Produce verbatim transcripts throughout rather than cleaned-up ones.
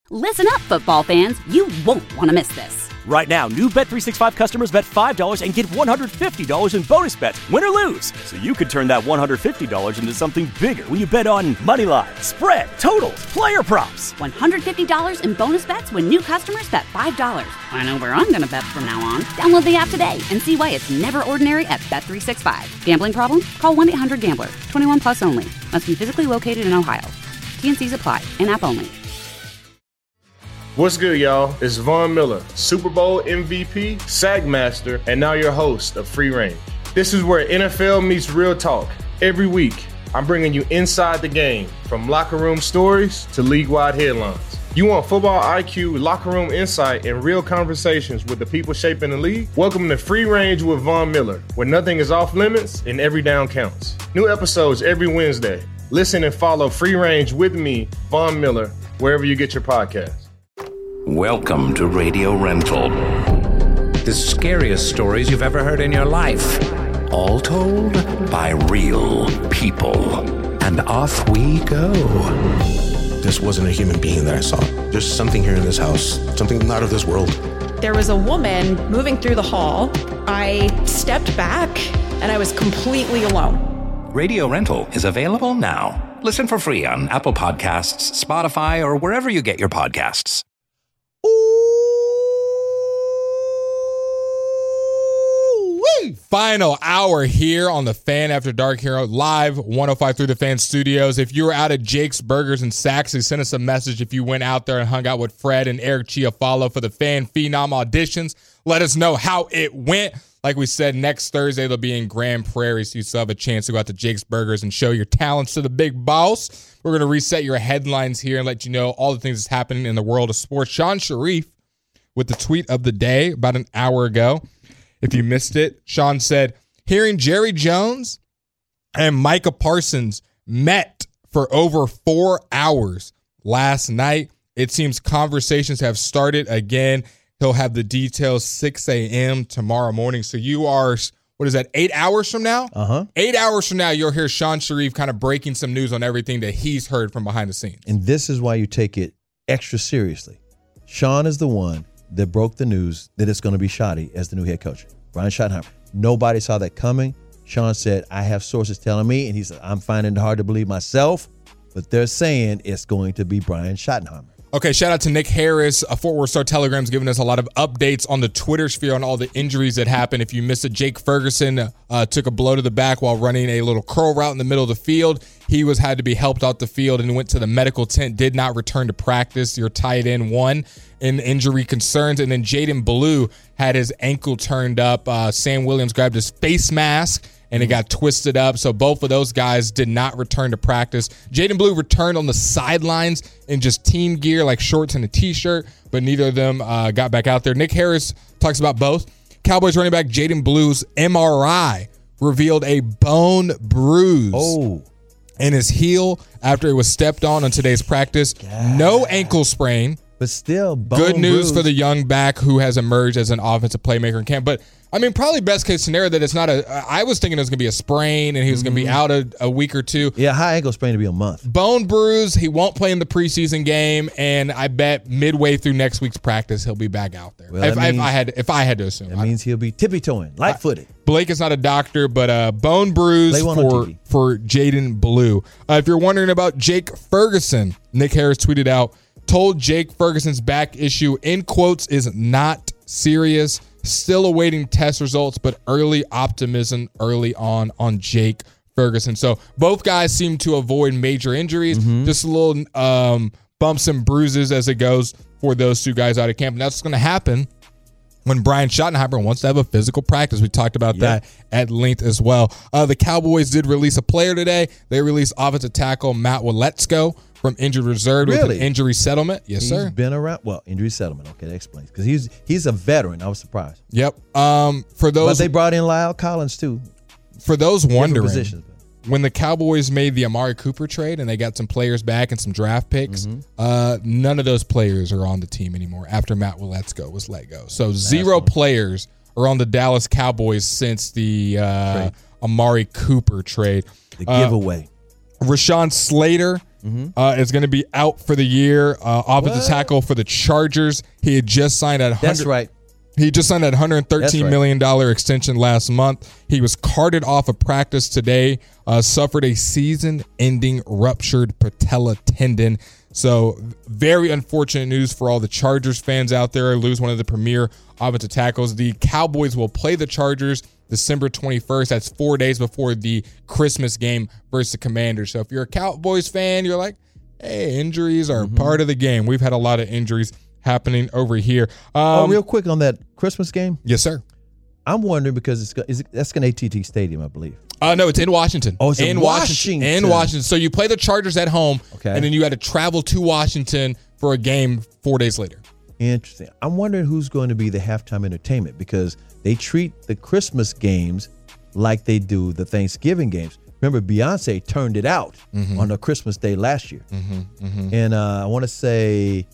Listen up, football fans. You won't want to miss this. Right now, new Bet three sixty-five customers bet five dollars and get one hundred fifty dollars in bonus bets, win or lose. So you could turn that one hundred fifty dollars into something bigger when you bet on money line, spread, totals, player props. one hundred fifty dollars in bonus bets when new customers bet five dollars. I know where I'm going to bet from now on. Download the app today and see why it's never ordinary at Bet three sixty-five. Gambling problem? Call one eight hundred gambler. twenty-one plus only. Must be physically located in Ohio. T N Cs apply. In-app only. What's good, y'all? It's Von Miller, Super Bowl M V P, Sack Master, and now your host of Free Range. This is where N F L meets real talk. Every week, I'm bringing you inside the game, from locker room stories to league-wide headlines. You want football I Q, locker room insight, and real conversations with the people shaping the league? Welcome to Free Range with Von Miller, where nothing is off limits and every down counts. New episodes every Wednesday. Listen and follow Free Range with me, Von Miller, wherever you get your podcasts. Welcome to Radio Rental. The scariest stories you've ever heard in your life. All told by real people. And off we go. This wasn't a human being that I saw. There's something here in this house, something not of this world. There was a woman moving through the hall. I stepped back and I was completely alone. Radio Rental is available now. Listen for free on Apple Podcasts, Spotify, or wherever you get your podcasts. Final hour here on the Fan After Dark Hero live one oh five through the Fan Studios. If you were out at Jake's Burgers in Saxony, send us a message. If you went out there and hung out with Fred and Eric Chiafalo for the Fan Phenom auditions, let us know how it went. Like we said, next Thursday they'll be in Grand Prairie, so you still have a chance to go out to Jake's Burgers and show your talents to the big boss. We're going to reset your headlines here and let you know all the things that's happening in the world of sports. Shan Shariff with the tweet of the day about an hour ago. If you missed it, Sean said, hearing Jerry Jones and Micah Parsons met for over four hours last night. It seems conversations have started again. He'll have the details six a.m. tomorrow morning. So you are, what is that, eight hours from now? Uh-huh. Eight hours from now, you'll hear Shan Shariff kind of breaking some news on everything that he's heard from behind the scenes. And this is why you take it extra seriously. Sean is the one that broke the news that it's going to be Shotty as the new head coach. Brian Schottenheimer. Nobody saw that coming. Sean said, I have sources telling me, and he said, I'm finding it hard to believe myself, but they're saying it's going to be Brian Schottenheimer. Okay, shout out to Nick Harris. A Fort Worth Star Telegram's giving us a lot of updates on the Twitter sphere on all the injuries that happened. If you missed it, Jake Ferguson uh, took a blow to the back while running a little curl route in the middle of the field. He was had to be helped out the field and went to the medical tent, did not return to practice. Your tight end one in injury concerns. And then Jaden Blue had his ankle turned up. Uh, Sam Williams grabbed his face mask and it got twisted up. So both of those guys did not return to practice. Jaden Blue returned on the sidelines in just team gear, like shorts and a T-shirt, but neither of them uh, got back out there. Nick Harris talks about both. Cowboys running back Jaden Blue's M R I revealed a bone bruise Oh. in his heel after it was stepped on on today's practice. God. No ankle sprain. But still, bone Good news bruise. for the young back who has emerged as an offensive playmaker in camp. But, I mean, probably best case scenario that it's not a – I was thinking it was going to be a sprain and he was mm-hmm. going to be out a, a week or two. Yeah, high ankle sprain to be a month. Bone bruise. He won't play in the preseason game, and I bet midway through next week's practice he'll be back out there. Well, if, means, if I had if I had to assume. That means he'll be tippy-toeing, light-footed. Blake is not a doctor, but uh, bone bruise for, for Jaden Blue. Uh, if you're wondering about Jake Ferguson, Nick Harris tweeted out, told Jake Ferguson's back issue, in quotes, is not serious. Still awaiting test results, but early optimism early on on Jake Ferguson. So both guys seem to avoid major injuries, mm-hmm. just a little um, bumps and bruises as it goes for those two guys out of camp. And that's going to happen when Brian Schottenheimer wants to have a physical practice. We talked about yep. that at length as well. Uh, the Cowboys did release a player today. They released offensive tackle Matt Waletzko from injured reserve really? with an injury settlement. Yes, he's sir. He's been around. Well, injury settlement. Okay, that explains. Because he's he's a veteran. I was surprised. Yep. Um, for those, but they brought in Lyle Collins too. For those wondering, positions. when the Cowboys made the Amari Cooper trade and they got some players back and some draft picks, mm-hmm. uh, none of those players are on the team anymore after Matt Waletzko was let go. So That's zero funny. players are on the Dallas Cowboys since the uh, Amari Cooper trade. The giveaway. Uh, Rashawn Slater Mm-hmm. uh, is going to be out for the year. Uh, offensive What? tackle for the Chargers. He had just signed at one hundred. That's right. He just signed that one hundred thirteen right. million dollars extension last month. He was carted off of practice today, uh, suffered a season-ending ruptured patella tendon. So very unfortunate news for all the Chargers fans out there. Lose one of the premier offensive tackles. The Cowboys will play the Chargers December twenty-first. That's four days before the Christmas game versus the Commanders. So if you're a Cowboys fan, you're like, hey, injuries are Mm-hmm. part of the game. We've had a lot of injuries happening over here. Um, oh, real quick on that Christmas game. Yes, sir. I'm wondering because it's is it, that's going to A T T Stadium, I believe. Uh, no, it's in Washington. Oh, it's in Washington. In Washington. So you play the Chargers at home, Okay. and then you had to travel to Washington for a game four days later. Interesting. I'm wondering who's going to be the halftime entertainment because they treat the Christmas games like they do the Thanksgiving games. Remember, Beyonce turned it out Mm-hmm. on a Christmas day last year. Mm-hmm, mm-hmm. And uh, I want to say,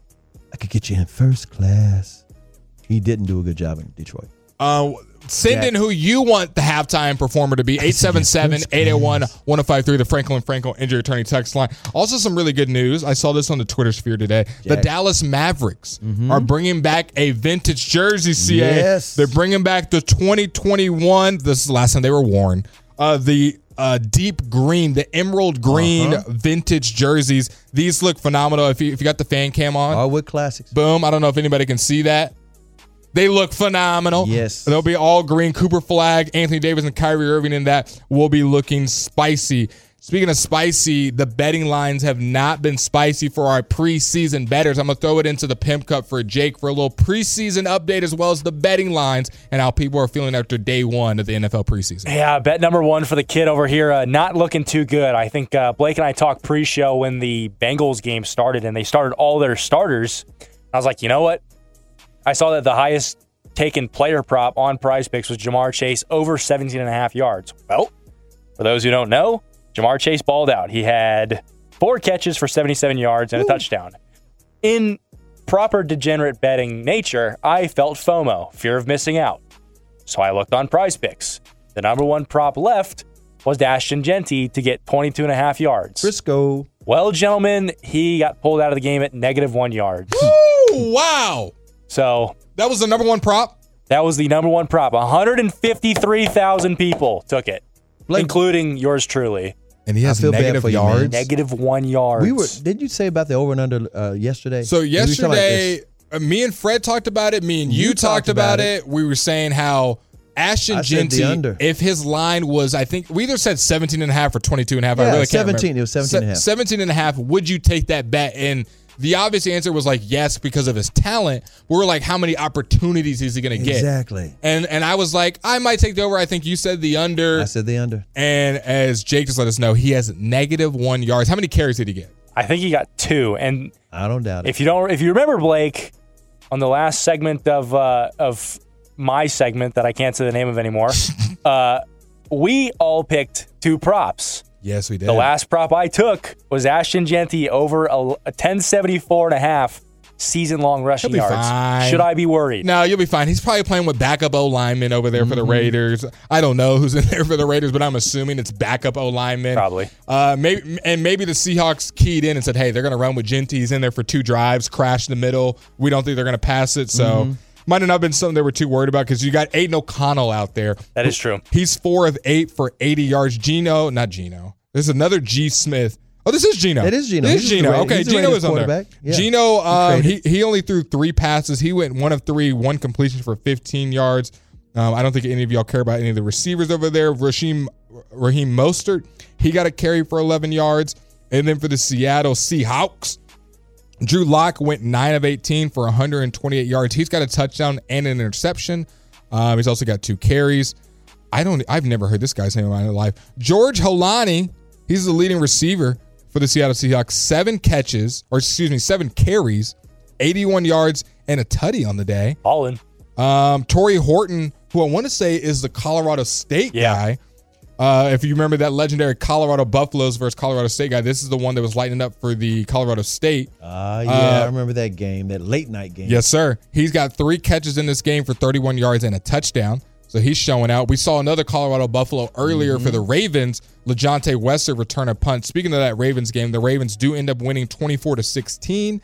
I could get you in first class. He didn't do a good job in Detroit. Uh, send Jack. in who you want the halftime performer to be. eight seven seven, eight eight one, one oh five three, the Franklin Franco Injury Attorney text line. Also, some really good news. I saw this on the Twitter sphere today. The Jack. Dallas Mavericks are bringing back a vintage jersey, C A. Yes. They're bringing back the twenty twenty-one. This is the last time they were worn. Uh, the uh, deep green, the emerald green Uh-huh. vintage jerseys. These look phenomenal. If you, if you got the fan cam on. Hardwood Classics. Boom. I don't know if anybody can see that. They look phenomenal. Yes. They'll be all green. Cooper Flag, Anthony Davis, and Kyrie Irving in that will be looking spicy. Speaking of spicy, the betting lines have not been spicy for our preseason bettors. I'm going to throw it into the Pimp Cup for Jake for a little preseason update as well as the betting lines and how people are feeling after day one of the N F L preseason. Yeah, bet number one for the kid over here, uh, not looking too good. I think uh, Blake and I talked pre-show when the Bengals game started, and they started all their starters. I was like, you know what? I saw that the highest taken player prop on Prize Picks was Jamar Chase over seventeen and a half yards. Well, for those who don't know, Jamar Chase balled out. He had four catches for seventy-seven yards and a touchdown. In proper degenerate betting nature, I felt FOMO, fear of missing out. So I looked on Prize Picks. The number one prop left was Ashton Genty to get twenty-two and a half yards. Frisco. Well, gentlemen, he got pulled out of the game at negative one yards. Woo! Wow. So That was the number one prop? that was the number one prop. one hundred fifty-three thousand people took it, Blake- including yours truly. And he has I feel bad negative for you, man. yards. Negative one yards. We were. Did you say about the over and under uh, yesterday? So We were talking about yesterday, this. uh, me and Fred talked about it. Me and you, You talked, talked about, about it. it. We were saying how Ashton I said the Genty, under. if his line was, I think we either said seventeen and a half or twenty-two and a half. I Yeah, really can't seventeen. remember. It was seventeen and a half. seventeen and a half. Would you take that bet? And the obvious answer was like yes because of his talent. We were like, how many opportunities is he going to get? Exactly. And and I was like, I might take the over. I think you said the under. I said the under. And as Jake just let us know, he has negative one yards. How many carries did he get? I think he got two. And I don't doubt it. if you don't, if you remember Blake, on the last segment of uh, of my segment that I can't say the name of anymore, uh, we all picked two props. Yes, we did. The last prop I took was Ashton Genty over a, a ten seventy-four and a half season-long rushing He'll be yards. fine. Should I be worried? No, you'll be fine. He's probably playing with backup O linemen over there for the Raiders. I don't know who's in there for the Raiders, but I'm assuming it's backup O linemen. Probably. Uh, maybe and maybe the Seahawks keyed in and said, "Hey, they're going to run with Genty. He's in there for two drives, crash in the middle. We don't think they're going to pass it." So might have not been something they were too worried about because you got Aiden O'Connell out there. That is true. He's four of eight for eighty yards. Gino, not Gino. There's another G Smith. Oh, this is Gino. It is Gino. This is He's the Gino. Ra- Okay, he's the Gino Raiders is on there. quarterback. Yeah. Gino, um, he traded. he only threw three passes. He went one of three, one completion for fifteen yards. Um, I don't think any of y'all care about any of the receivers over there. Raheem Raheem Mostert, he got a carry for eleven yards. And then for the Seattle Seahawks, Drew Lock went nine of eighteen for one hundred twenty-eight yards. He's got a touchdown and an interception. Um, he's also got two carries. I don't. I've never heard this guy's name in my life. George Holani, he's the leading receiver for the Seattle Seahawks. Seven catches, or excuse me, seven carries, eighty-one yards, and a tutty on the day. Ballin'. Um, Torrey Horton, who I want to say is the Colorado State Yeah. guy. Uh, if you remember that legendary Colorado Buffaloes versus Colorado State guy, this is the one that was lighting up for the Colorado State. Ah, yeah, Uh, I remember that game, that late night game. Yes, sir. He's got three catches in this game for thirty-one yards and a touchdown. So he's showing out. We saw another Colorado Buffalo earlier mm-hmm. for the Ravens. LeJonte Wester return a punt. Speaking of that Ravens game, the Ravens do end up winning twenty-four to sixteen.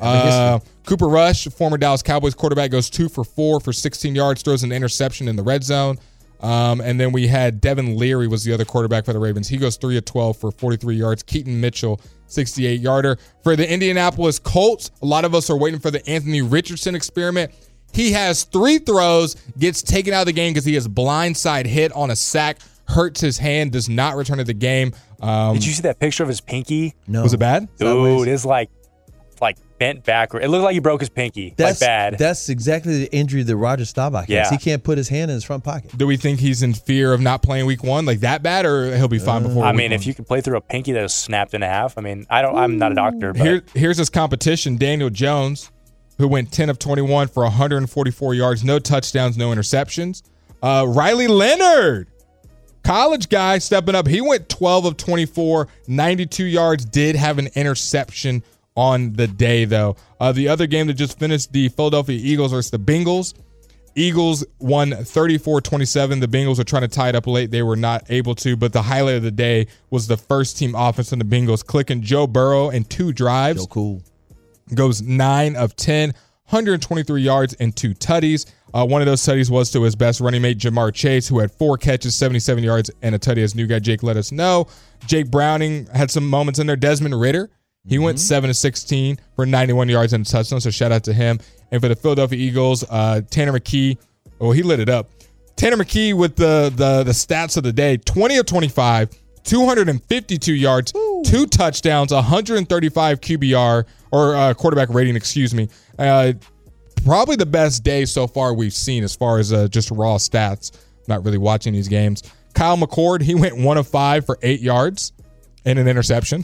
Uh, Cooper Rush, former Dallas Cowboys quarterback, goes two for four for sixteen yards, throws an interception in the red zone. Um, and then we had Devin Leary was the other quarterback for the Ravens. He goes three of twelve for forty-three yards. Keaton Mitchell, sixty-eight yarder. For the Indianapolis Colts, a lot of us are waiting for the Anthony Richardson experiment. He has three throws, gets taken out of the game because he has blindside hit on a sack, hurts his hand, does not return to the game. Um, Did you see that picture of his pinky? No. Was it bad? Dude, it's like like bent backward. It looked like he broke his pinky. That's like bad. That's exactly the injury that Roger Staubach yeah. has. He can't put his hand in his front pocket. Do we think he's in fear of not playing week one? Like that bad, or he'll be fine before I week mean, one? if you can play through a pinky that was snapped in half, I mean, I don't, I'm not a doctor. But. Here, here's his competition, Daniel Jones, who went ten of twenty-one for one hundred forty-four yards, no touchdowns, no interceptions. Uh, Riley Leonard, college guy, stepping up. He went twelve of twenty-four, ninety-two yards, did have an interception on the day, though. Uh, the other game that just finished, the Philadelphia Eagles versus the Bengals. Eagles won thirty-four twenty-seven. The Bengals are trying to tie it up late. They were not able to, but the highlight of the day was the first team offense from the Bengals, clicking Joe Burrow in two drives. So cool. Goes nine of ten, one hundred twenty-three yards and two tutties. Uh, one of those tutties was to his best running mate, Jamar Chase, who had four catches, seventy-seven yards, and a tutty, as new guy Jake let us know. Jake Browning had some moments in there. Desmond Ridder, he mm-hmm. went seven of sixteen for ninety-one yards and a touchdown, so shout out to him. And for the Philadelphia Eagles, uh, Tanner McKee, oh, he lit it up. Tanner McKee with the, the, the stats of the day, twenty of twenty-five, two hundred fifty-two yards, Ooh. two touchdowns, one hundred thirty-five Q B R, or uh, quarterback rating, excuse me. Uh, probably the best day so far we've seen as far as uh, just raw stats. Not really watching these games. Kyle McCord, he went one of five for eight yards and an interception.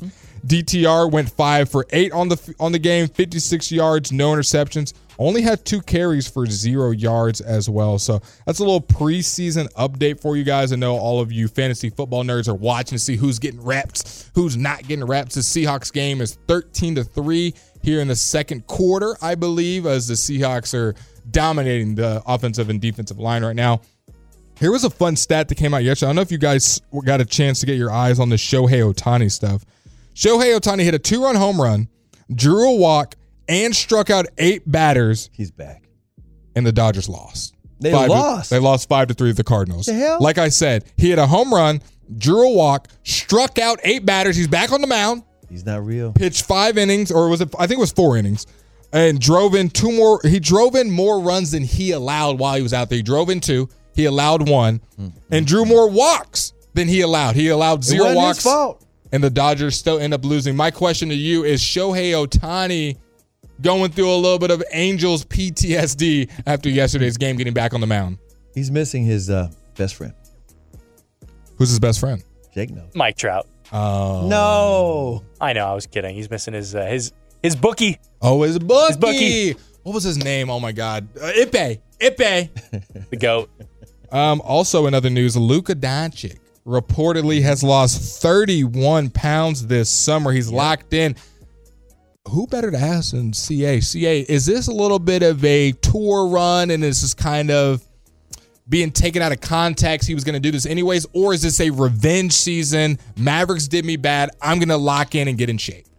D T R went five for eight on the on the game, fifty-six yards, no interceptions. Only had two carries for zero yards as well. So that's a little preseason update for you guys. I know all of you fantasy football nerds are watching to see who's getting reps, who's not getting reps. The Seahawks game is thirteen to three here in the second quarter, I believe, as the Seahawks are dominating the offensive and defensive line right now. Here was a fun stat that came out yesterday. I don't know if you guys got a chance to get your eyes on the Shohei Ohtani stuff. Shohei Ohtani hit a two-run home run, drew a walk, and struck out eight batters. He's back. And the Dodgers lost. They five lost. To, they lost five to three to the Cardinals. The hell? Like I said, he hit a home run, drew a walk, struck out eight batters. He's back on the mound. He's not real. Pitched five innings, or was it? I think it was four innings, and drove in two more. He drove in more runs than he allowed while he was out there. He drove in two. He allowed one, mm-hmm. and drew more walks than he allowed. He allowed zero it wasn't walks. His fault. And the Dodgers still end up losing. My question to you is, Shohei Ohtani going through a little bit of Angels P T S D after yesterday's game, getting back on the mound? He's missing his uh, best friend. Who's his best friend? Jake knows. Mike Trout. Oh. No. I know, I was kidding. He's missing his uh, his his bookie. Oh, his bookie. His bookie. What was his name? Oh, my God. Uh, Ipe. Ipe. The GOAT. Um, also, in other news, Luka Doncic reportedly has lost thirty-one pounds this summer. He's yeah. locked in. Who better to ask than C A? C A, is this a little bit of a tour run and this is kind of being taken out of context? He was going to do this anyways, or is this a revenge season? Mavericks did me bad. I'm going to lock in and get in shape.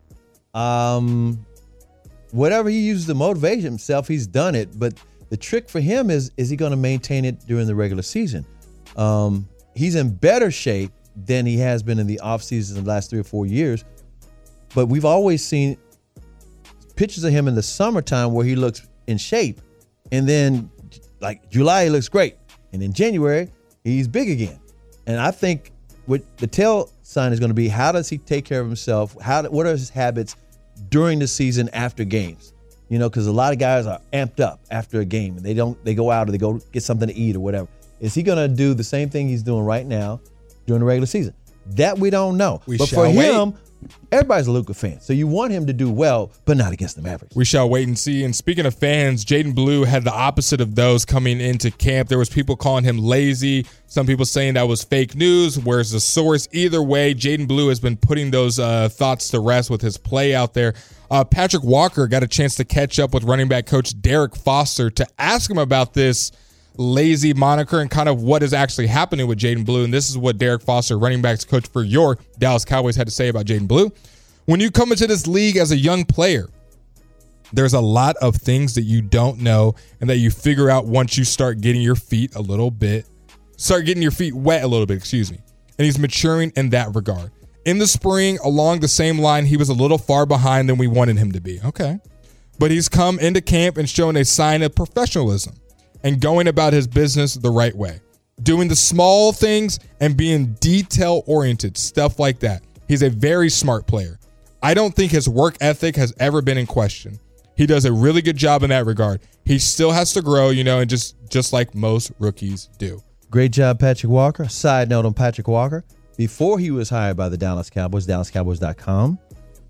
Um, whatever he uses to motivate himself, he's done it. But the trick for him is, is he going to maintain it during the regular season? Um, He's in better shape than he has been in the offseason in the last three or four years. But we've always seen pictures of him in the summertime where he looks in shape. And then, like, July, he looks great. And in January, he's big again. And I think what the tell sign is going to be, how does he take care of himself? How? What are his habits during the season after games? You know, because a lot of guys are amped up after a game. And they don't. They go out or they go get something to eat or whatever. Is he going to do the same thing he's doing right now during the regular season? That we don't know. We but shall for him, wait. Everybody's a Luka fan. So you want him to do well, but not against the Mavericks. We shall wait and see. And speaking of fans, Jaden Blue had the opposite of those coming into camp. There was people calling him lazy. Some people saying that was fake news. Where's the source? Either way, Jaden Blue has been putting those uh, thoughts to rest with his play out there. Uh, Patrick Walker got a chance to catch up with running back coach Derek Foster to ask him about this lazy moniker and kind of what is actually happening with Jaden Blue. And this is what Derek Foster, running backs coach for your Dallas Cowboys, had to say about Jaden Blue. When you come into this league as a young player, there's a lot of things that you don't know and that you figure out once you start getting your feet a little bit, start getting your feet wet a little bit, excuse me. And he's maturing in that regard. In the spring, along the same line, he was a little far behind than we wanted him to be. Okay. But he's come into camp and shown a sign of professionalism and going about his business the right way, doing the small things and being detail-oriented, stuff like that. He's a very smart player. I don't think his work ethic has ever been in question. He does a really good job in that regard. He still has to grow, you know, and just, just like most rookies do. Great job, Patrick Walker. Side note on Patrick Walker. Before he was hired by the Dallas Cowboys, Dallas Cowboys dot com,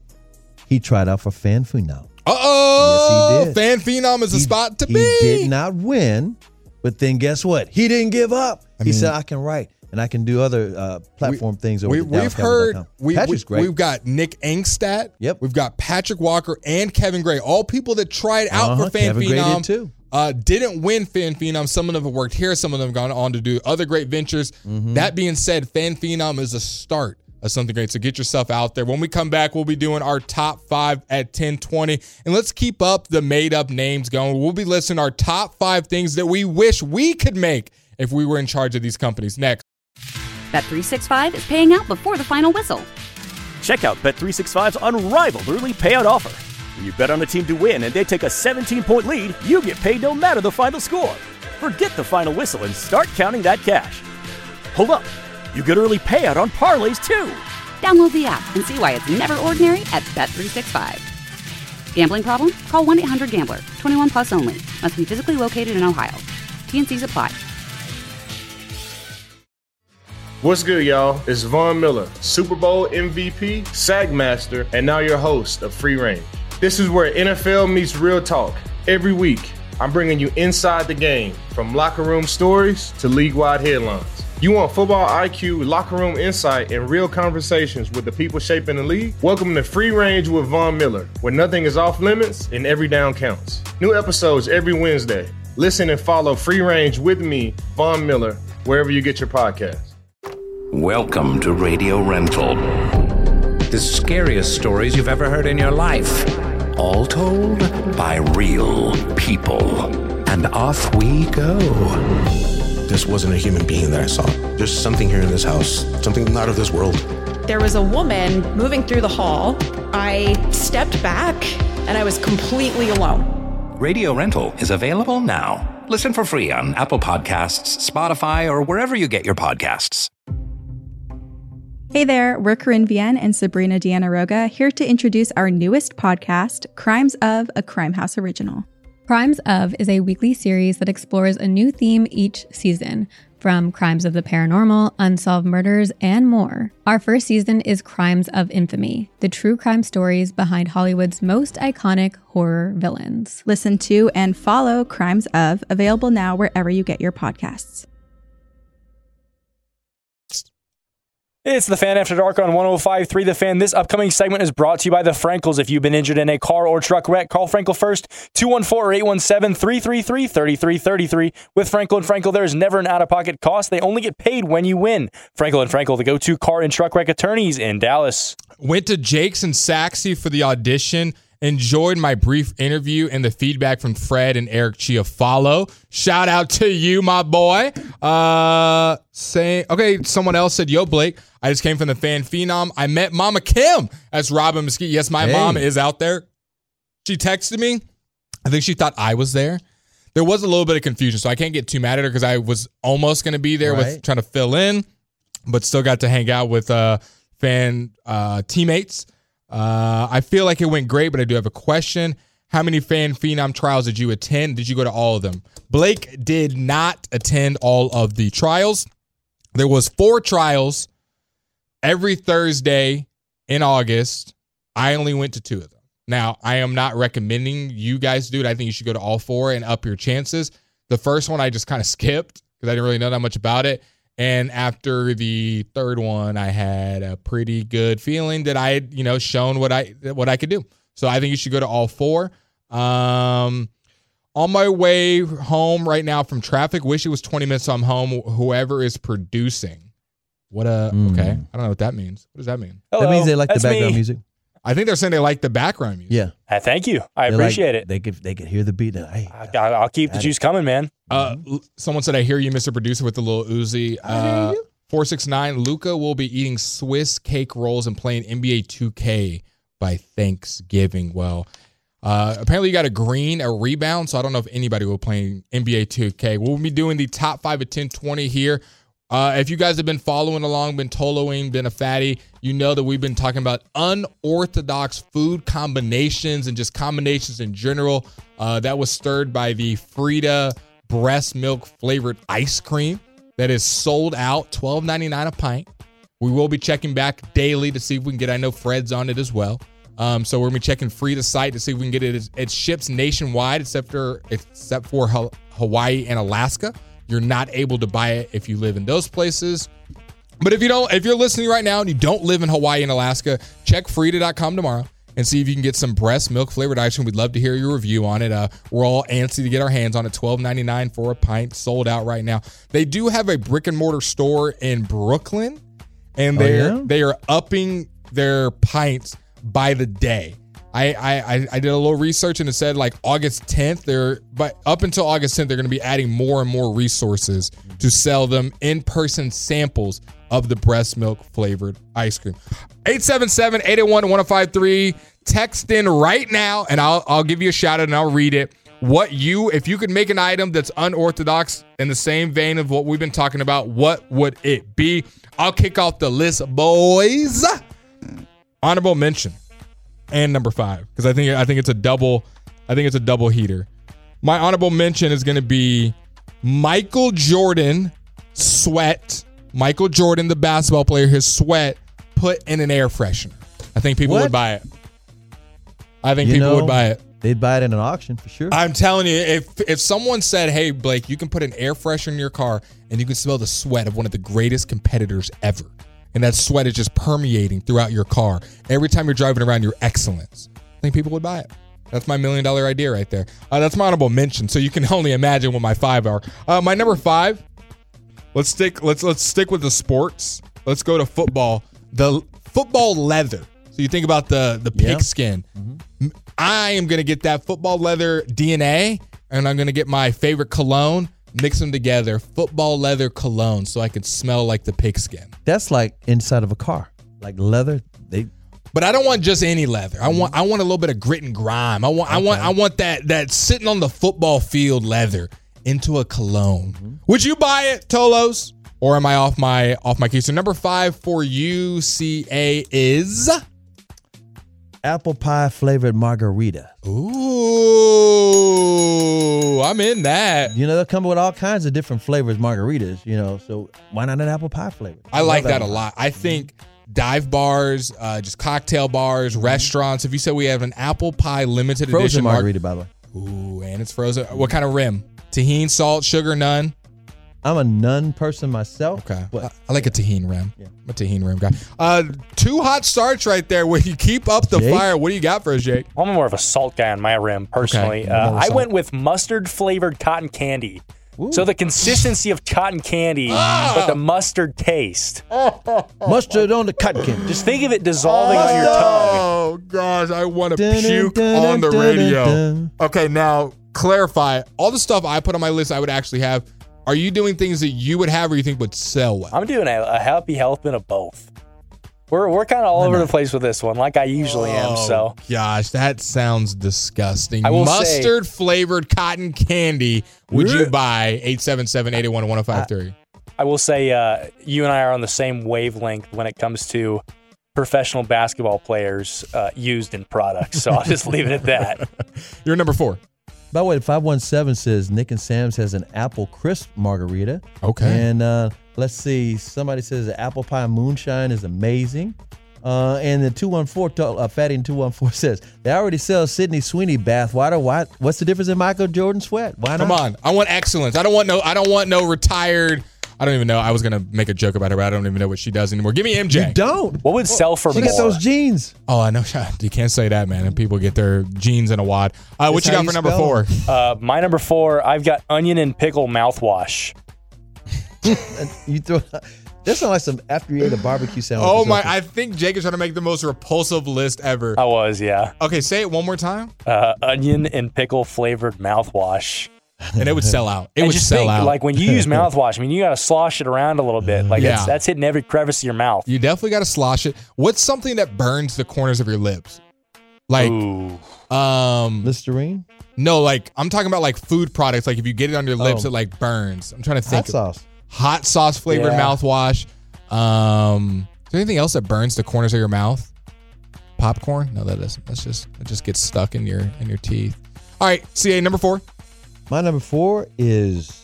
he tried out for Fan Phenom. Uh-oh! Yes, he did. Fan Phenom is a he, spot to he be. He did not win, but then guess what? He didn't give up. I he mean, said, I can write, and I can do other uh, platform we, things over we, at Dallas We've Cowboys heard, dot com. we, Patrick's we, great. We've got Nick Angstadt. Yep. We've got Patrick Walker and Kevin Gray, all people that tried out uh-huh. for Fan Kevin Phenom. Gray did too. Uh, didn't win Fan Phenom. Some of them have worked here. Some of them have gone on to do other great ventures. Mm-hmm. That being said, Fan Phenom is a start of something great. So get yourself out there. When we come back, we'll be doing our top five at ten twenty. And let's keep up the made-up names going. We'll be listing our top five things that we wish we could make if we were in charge of these companies. Next. Bet three sixty-five is paying out before the final whistle. Check out Bet three sixty-five's unrivaled early payout offer. When you bet on a team to win and they take a seventeen-point lead, you get paid no matter the final score. Forget the final whistle and start counting that cash. Hold up. You get early payout on parlays, too. Download the app and see why it's never ordinary at Bet three sixty-five. Gambling problem? Call one eight hundred gambler. twenty-one plus only. Must be physically located in Ohio. T N Cs apply. What's good, y'all? It's Von Miller, Super Bowl M V P, Sag Master, and now your host of Free Range. This is where N F L meets real talk. Every week, I'm bringing you inside the game, from locker room stories to league-wide headlines. You want football I Q, locker room insight, and real conversations with the people shaping the league? Welcome to Free Range with Von Miller, where nothing is off limits and every down counts. New episodes every Wednesday. Listen and follow Free Range with me, Von Miller, wherever you get your podcasts. Welcome to Radio Rental. The scariest stories you've ever heard in your life. All told by real people. And off we go. This wasn't a human being that I saw. There's something here in this house, something not of this world. There was a woman moving through the hall. I stepped back and I was completely alone. Radio Rental is available now. Listen for free on Apple Podcasts, Spotify, or wherever you get your podcasts. Hey there, we're Corinne Vienne and Sabrina Deanna Roga, here to introduce our newest podcast, Crimes of, a Crime House original. Crimes of is a weekly series that explores a new theme each season, from crimes of the paranormal, unsolved murders, and more. Our first season is Crimes of Infamy, the true crime stories behind Hollywood's most iconic horror villains. Listen to and follow Crimes of, available now wherever you get your podcasts. It's The Fan After Dark on one oh five point three The Fan. This upcoming segment is brought to you by the Frankels. If you've been injured in a car or truck wreck, call Frankel first, two one four, eight one seven, three three three, three three three three. With Frankel and Frankel, there is never an out-of-pocket cost. They only get paid when you win. Frankel and Frankel, the go-to car and truck wreck attorneys in Dallas. Went to Jake's and Saxy for the audition. Enjoyed my brief interview and the feedback from Fred and Eric Chiafalo. Shout out to you, my boy. Uh, saying, okay, someone else said, yo, Blake, I just came from the Fan Phenom. I met Mama Kim. That's Robin Mesquite. Yes, my hey. mom is out there. She texted me. I think she thought I was there. There was a little bit of confusion, so I can't get too mad at her because I was almost going to be there right. with trying to fill in, but still got to hang out with uh, fan uh, teammates. Uh, I feel like it went great, but I do have a question. How many Fan Phenom trials did you attend? Did you go to all of them? Blake did not attend all of the trials. There was four trials every Thursday in August. I only went to two of them. Now, I am not recommending you guys do it. I think you should go to all four and up your chances. The first one I just kind of skipped because I didn't really know that much about it. And after the third one, I had a pretty good feeling that I had, you know, shown what I what I could do. So I think you should go to all four. Um, On my way home right now from traffic. Wish it was twenty minutes so I'm home. Whoever is producing. What a, mm. okay. I don't know what that means. What does that mean? Hello, that means they like the background me. music. I think they're saying they like the background music. Yeah. Uh, thank you. I They're appreciate like, it. They could they could hear the beat. Like, hey, I, I'll keep the juice coming, man. Uh, someone said, I hear you, Mister Producer, with the little Uzi. Uh, four six nine, Luca will be eating Swiss cake rolls and playing N B A two K by Thanksgiving. Well, uh, apparently you got a green, a rebound, so I don't know if anybody will play N B A two K. We'll be doing the top five of ten twenty here. Uh, if you guys have been following along, been toloing, been a fatty, you know that we've been talking about unorthodox food combinations and just combinations in general. Uh, that was stirred by the Frida breast milk flavored ice cream that is sold out, twelve ninety-nine a pint. We will be checking back daily to see if we can get, I know Fred's on it as well. Um, so we're going to be checking Frida's site to see if we can get it. It ships nationwide except for, except for Hawaii and Alaska. You're not able to buy it if you live in those places. But if you don't, if you're listening right now and you don't live in Hawaii and Alaska, check Frida dot com tomorrow and see if you can get some breast milk flavored ice cream. We'd love to hear your review on it. Uh, we're all antsy to get our hands on it. twelve ninety-nine for a pint, sold out right now. They do have a brick and mortar store in Brooklyn, and they're oh, yeah? they are upping their pints by the day. I, I I did a little research and it said like August tenth, they're but up until August tenth, they're going to be adding more and more resources to sell them in-person samples of the breast milk flavored ice cream. eight seven seven, eight eight one, one oh five three. Text in right now and I'll I'll give you a shout out and I'll read it. What you, if you could make an item that's unorthodox in the same vein of what we've been talking about, what would it be? I'll kick off the list, boys. Honorable mention. And number five, because I think I think it's a double, I think it's a double heater. My honorable mention is going to be Michael Jordan sweat. Michael Jordan, the basketball player, his sweat put in an air freshener. I think people What? would buy it. I think You people know, would buy it. They'd buy it in an auction for sure. I'm telling you, if if someone said, "Hey, Blake, you can put an air freshener in your car and you can smell the sweat of one of the greatest competitors ever." And that sweat is just permeating throughout your car. Every time you're driving around, your excellence. I think people would buy it. That's my million dollar idea right there. Uh, that's my honorable mention. So you can only imagine what my five are. Uh, my number five. Let's stick. Let's let's stick with the sports. Let's go to football. The football leather. So you think about the the pig Yeah. skin. Mm-hmm. I am gonna get that football leather D N A, and I'm gonna get my favorite cologne. Mix them together, football leather cologne, so I can smell like the pigskin. That's like inside of a car, like leather. They, but I don't want just any leather. I want, I want a little bit of grit and grime. I want, okay. I want, I want that that sitting on the football field leather into a cologne. Mm-hmm. Would you buy it, Tolos, or am I off my off my key? So number five for U C A is apple pie flavored margarita. Ooh, I'm in that. You know, they'll come with all kinds of different flavors margaritas, you know, so why not an apple pie flavor? I, I like that a lot. I think dive bars, uh, just cocktail bars, mm-hmm. restaurants, if you said we have an apple pie limited frozen edition margarita, by the way. Ooh, and it's frozen. What kind of rim? Tahini, salt, sugar, none? I'm a none person myself. Okay. But I, I like a tahini rim. Yeah. I'm a tahini rim guy. Uh, two hot starts right there. When you keep up the Jake? fire, what do you got for us, Jake? I'm more of a salt guy on my rim, personally. Okay. Uh, I salt. went with mustard-flavored cotton candy. Ooh. So the consistency of cotton candy, oh. but the mustard taste. Mustard on the cotton candy. Just think of it dissolving oh. on your tongue. Oh, gosh. I want to dun, puke dun, on the dun, radio. dun, dun. Okay, now, clarify. All the stuff I put on my list I would actually have. Are you doing things that you would have or you think would sell well? I'm doing a, a happy health bit of both. We're we're kind of all over the place with this one, like I usually oh, am. So, gosh, that sounds disgusting. I will Mustard say, flavored cotton candy. Would you buy eight seven seven, eight eight one, one oh five three? I will say uh, you and I are on the same wavelength when it comes to professional basketball players uh, used in products. So I'll just leave it at that. You're number four. By the way, five one seven says Nick and Sam's has an apple crisp margarita. Okay. And uh, let's see, somebody says the apple pie moonshine is amazing. Uh, and the two one four, uh, Fatty in two one four says, they already sell Sydney Sweeney bath water. Why, what's the difference in Michael Jordan sweat? Why not? Come on. I want excellence. I don't want no I don't want no retired I don't even know. I was gonna make a joke about her, but I don't even know what she does anymore. Give me M J. You don't. What would sell for She more? got those jeans. Oh, I know. You can't say that, man. And people get their jeans in a wad. Uh, what That's you how got for you number spell four? Uh, my number four, I've got onion and pickle mouthwash. And you throw. That sounds like some after you ate a barbecue sandwich. Oh or my! something. I think Jake is trying to make the most repulsive list ever. I was, yeah. Okay, say it one more time, Uh, onion and pickle flavored mouthwash. and it would sell out. It And would just sell think, out. like when you use mouthwash, I mean, you got to slosh it around a little bit. Like Yeah. that's, that's hitting every crevice of your mouth. You definitely got to slosh it. What's something that burns the corners of your lips? Like, Ooh. um, Listerine, no, like I'm talking about like food products. Like if you get it on your lips, Oh. it like burns. I'm trying to think. hot sauce. Hot sauce flavored Yeah. mouthwash. Um, is there anything else that burns the corners of your mouth? Popcorn? No, that doesn't. That's just it just gets stuck in your in your teeth. All right, C A number four. My number four is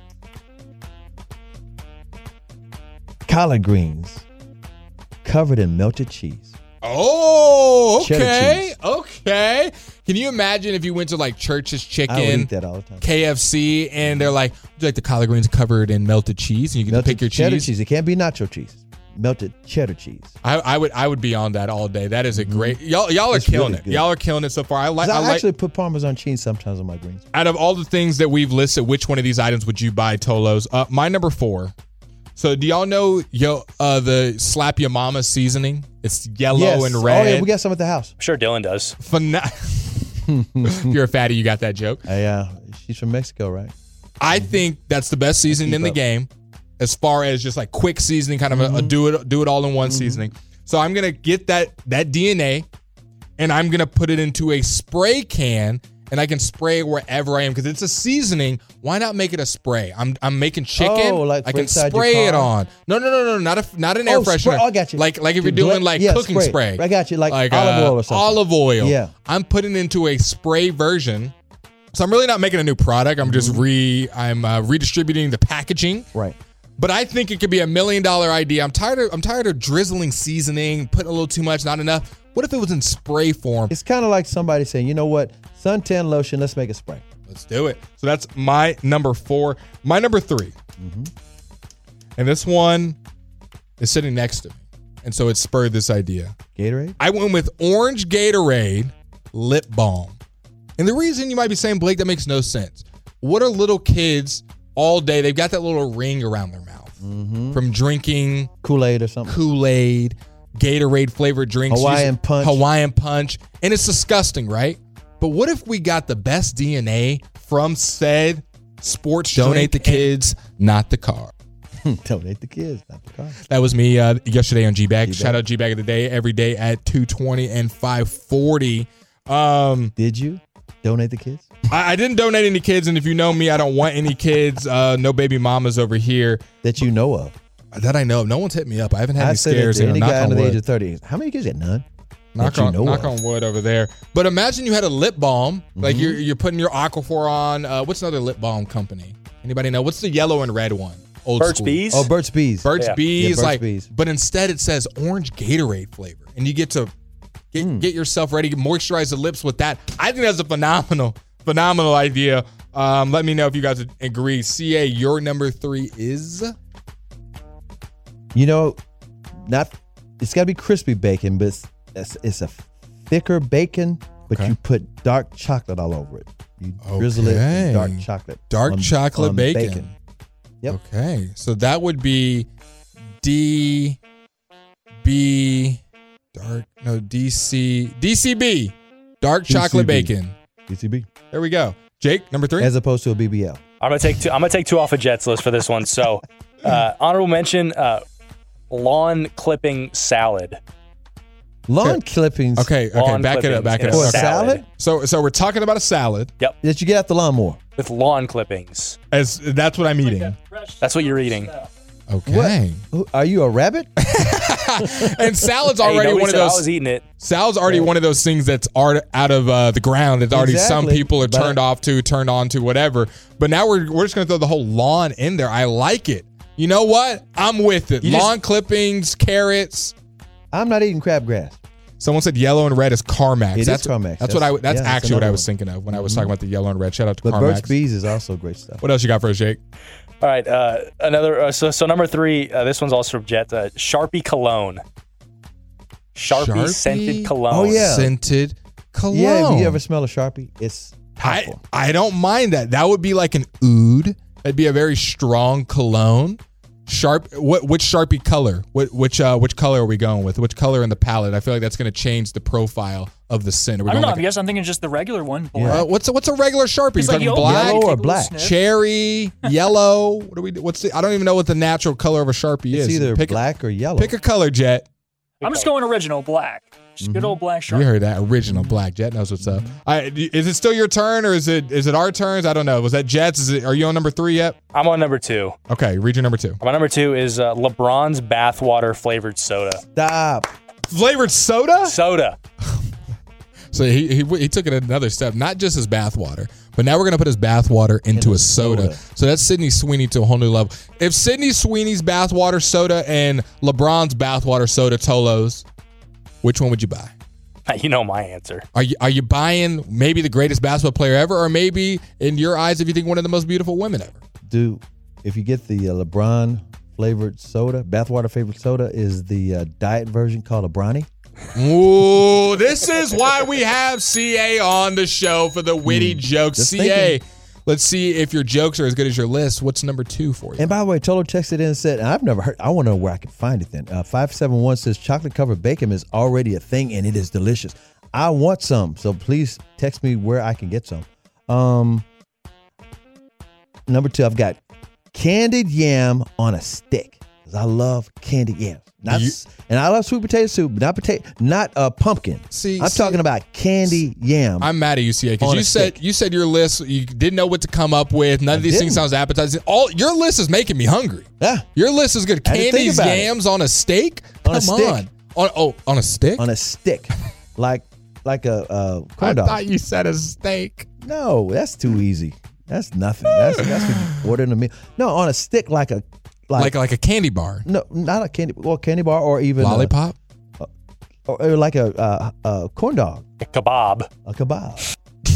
collard greens covered in melted cheese. Oh, Cheddar okay, cheese. okay. Can you imagine if you went to like Church's I would Chicken, eat that all the time. K F C, and they're like, "Would you like the collard greens covered in melted cheese?" And you get Melted to pick your cheddar cheese. cheese. It can't be nacho cheese. Melted cheddar cheese. I, I would, I would be on that all day. That is a great. Y'all, y'all are It's killing really it. good. Y'all are killing it so far. I like. 'Cause I I, like. actually put Parmesan cheese sometimes on my greens. Out of all the things that we've listed, which one of these items would you buy, Tolos? Uh, my number four. So do y'all know yo uh, the Slap Your Mama seasoning? It's yellow Yes. and red. Oh yeah, we got some at the house. I'm sure Dylan does. Phena- if you're a fatty, you got that joke. I, uh, she's from Mexico, right? I think that's the best seasoning Keep in the up. game, as far as just like quick seasoning, kind of a, a do it do it all in one seasoning. So I'm gonna get that that D N A, and I'm gonna put it into a spray can, and I can spray it wherever I am because it's a seasoning. Why not make it a spray? I'm I'm making chicken. Oh, like I for can inside your spray it car? on. No, no, no, no, not a not an air Oh, freshener. spray- oh, I got you. Like like if you're To doing blend- like yeah, cooking spray. spray. I got you, like olive oil or something. Olive oil. Yeah. I'm putting into a spray version. So I'm really not making a new product. I'm just re I'm uh, redistributing the packaging. Right. But I think it could be a million dollar idea. I'm tired of I'm tired of drizzling seasoning, putting a little too much, not enough. What if it was in spray form? It's kind of like somebody saying, you know what, suntan lotion, let's make a spray. Let's do it. So that's my number four. My number three. And this one is sitting next to me. And so it spurred this idea. Gatorade? I went with orange Gatorade lip balm. And the reason you might be saying, Blake, that makes no sense. What are little kids all day? They've got that little ring around their mouth from drinking Kool-Aid or something. Kool-Aid, Gatorade flavored drinks. Hawaiian Use- Punch. Hawaiian Punch. And it's disgusting, right? But what if we got the best D N A from said sports donate the Drink kids, not the car? Donate the kids, not the car. That was me uh, yesterday on G-Bag. G-Bag. Shout out G-Bag of the day every day at two twenty and five forty. Um, Did you donate the kids? I, I didn't donate any kids, and if you know me, I don't want any kids. Uh, no baby mamas over here That you know of. that I know of. No one's hit me up. I haven't had I any said that scares to here. any Knock guy on under the wood. age of thirty. How many kids? You got none. Knock that you on, know knock of. on wood over there. But imagine you had a lip balm, like Mm-hmm. you're you're putting your Aquaphor on. Uh, what's another lip balm company? Anybody know? What's the yellow and red one? Old Burt's school. Bees. Oh, Burt's Bees. Burt's Yeah. Bees, Yeah, Burt's like, Bees. but instead it says orange Gatorade flavor, and you get to get Hmm. get yourself ready to moisturize the lips with that. I think that's a phenomenal, phenomenal idea. Um, let me know if you guys agree. C A, your number three is You know, not. It's got to be crispy bacon, but it's, it's, it's a thicker bacon, but Okay. you put dark chocolate all over it. You drizzle it Okay. in dark chocolate. dark on- chocolate on bacon. Yep. Okay, so that would be D B dark no D C D C B dark chocolate D C B. bacon. D C B. There we go. Jake, number three. As opposed to a B B L. I'm gonna take two. I'm gonna take two off of Jet's list for this one. So, uh, honorable mention: uh, lawn clipping salad. Lawn clippings Okay, okay, Lawn back it up, clippings back it in up. for a Okay. salad So, so we're talking about a salad. that you get out the lawnmower. With lawn clippings. As that's what I'm eating. That's what you're eating. Okay. Who- Are you a rabbit? And salad's Hey, already nobody one of said I those. was eating it. Salad's already one of those things that's art out of uh, the ground. It's already some Exactly, people are but- turned off to, turned on to, whatever. But now we're we're just gonna throw the whole lawn in there. I like it. You know what? I'm with it. You just- Lawn clippings, carrots. I'm not eating crabgrass. Someone said yellow and red is Carmax. It is that's Carmax. That's, what I. That's- That's yeah, that's actually what I another was one. thinking of when I was talking about the yellow and red. Shout out to But Carmax. Burt's Bees is also great stuff. What else you got for us, Jake? All right, uh, another. Uh, so, so number three. Uh, this one's also from Jet. Uh, Sharpie cologne. Sharpie, Sharpie? scented cologne. Oh, yeah. Scented cologne. Yeah, if you ever smell a Sharpie, it's I, powerful. I don't mind that. That would be like an oud. That'd be a very strong cologne. Sharp. What? Which Sharpie color? What? Which? Uh, which color are we going with? Which color in the palette? I feel like that's going to change the profile of the scent. Are we I don't going know. like I guess I'm thinking just the regular one. a, uh, what's a, what's a regular Sharpie? It's You like talking you black, open it, Yellow or take a little black? sniff. cherry, yellow? What do we? What's the? I don't even know what the natural color of a Sharpie It's is. either pick black a, or yellow. Pick a color, Jet. I'm just going original black. Just good old black We Sharpie. heard that original black. Jet knows what's up. I, is it still your turn or is it is it our turns? I don't know. Was that Jet's? Is it? Are you on number three yet? I'm on number two. Okay, read your number two. My number two is uh, LeBron's bathwater flavored soda. Stop. Flavored soda? Soda. So he, he he took it another step. Not just his bathwater, but now we're gonna put his bathwater into In a a soda. soda. So that's Sydney Sweeney to a whole new level. If Sydney Sweeney's bathwater soda and LeBron's bathwater soda Tolos, which one would you buy? You know my answer. Are you are you buying maybe the greatest basketball player ever, or maybe in your eyes, if you think one of the most beautiful women ever? Dude, if you get the uh, LeBron flavored soda, bathwater flavored soda is the uh, diet version called a Bronny. Ooh, this is why we have C A on the show for the witty jokes. just C A, thinking. let's see if your jokes are as good as your list. What's number two for you? And by the way, Tolo texted in and said, and I've never heard, I want to know where I can find it then. Uh, five seven one says chocolate covered bacon is already a thing and it is delicious. I want some, so please text me where I can get some. Um, number two, I've got candied yam on a stick because I love candied yams. Not, You- s- and I love sweet potato soup, but not potato, not uh, pumpkin. See, I'm see- talking about candy yam. I'm mad at you, C A, because On you a said stick. you said your list. You didn't know what to come up with. None of these things didn't. sounds appetizing. All your list is making me hungry. Yeah. Your list is good. I didn't think Candies, about it. yams on a steak. On a Come stick. on. On oh, on a stick. on a stick, like like a uh, I corn dog. thought you said a steak. No, that's too easy. That's nothing. That's that's what you order in a meal. No, on a stick like a like, Like like a candy bar, no, not a candy well candy bar or even a- lollipop. or, or like a, a, a corn dog, A kebab. a kebab.